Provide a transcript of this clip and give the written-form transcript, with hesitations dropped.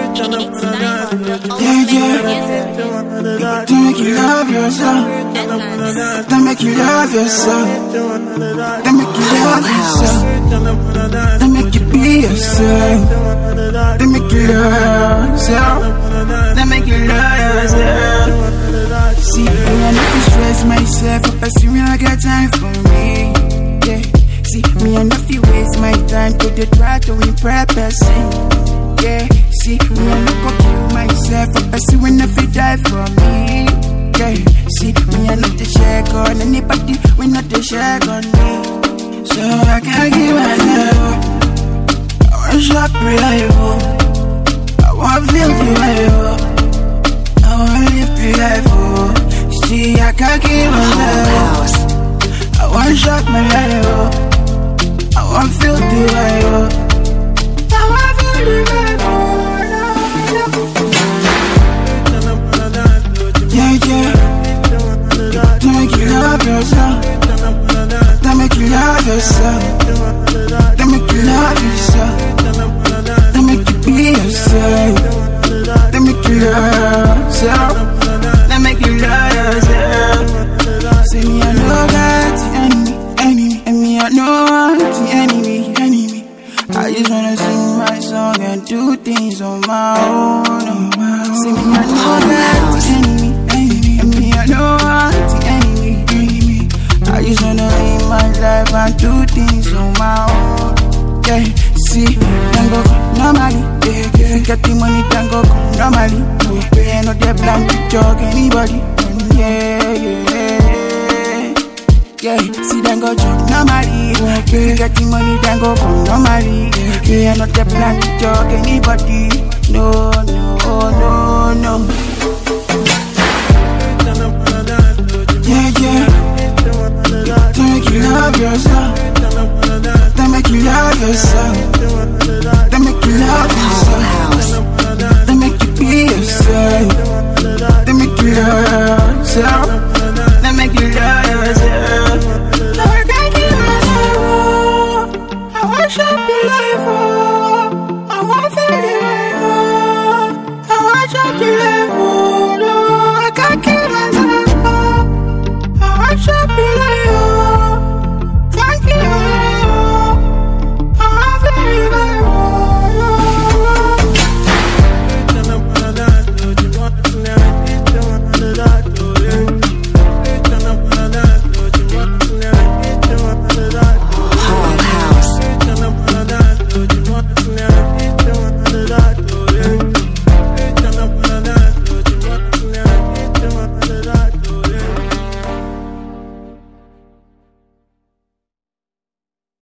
To make you love yourself. To make you love yourself. To make you love yourself. To make you be yourself. To make you love yourself. To make you love yourself. See, me I need to stress myself. But see me I got time for me. Yeah. See, me I not feel waste my time to the try to impress person. Yeah. See, me I not go kill myself. But see when if you die for me. Yeah. See, me I not to shake on anybody. We not to shake on me. So I can't give my love. I want shop reliable. I want feel the reliable. I want live reliable. See, I can't give my love. I want shop my reliable. I want feel the reliable. I want feel the reliable. Yeah, yeah. To make you love yourself. To make you love yourself. To make you love yourself. To make you be yourself. To make you love yourself. To make you love yourself. Say me I know that the enemy. And me I know the enemy. I just wanna sing my song and do things on my own. Say me I know that the enemy. And me I know the enemy. I just wanna live my life and do things on my own. Yeah, see, then go normally. Yeah, if you get the money, then go normally. Yeah, no they plan to jog anybody. Yeah. Yeah, see then go jog normally. If you get the money, then go normally. Yeah, no they plan to jog anybody.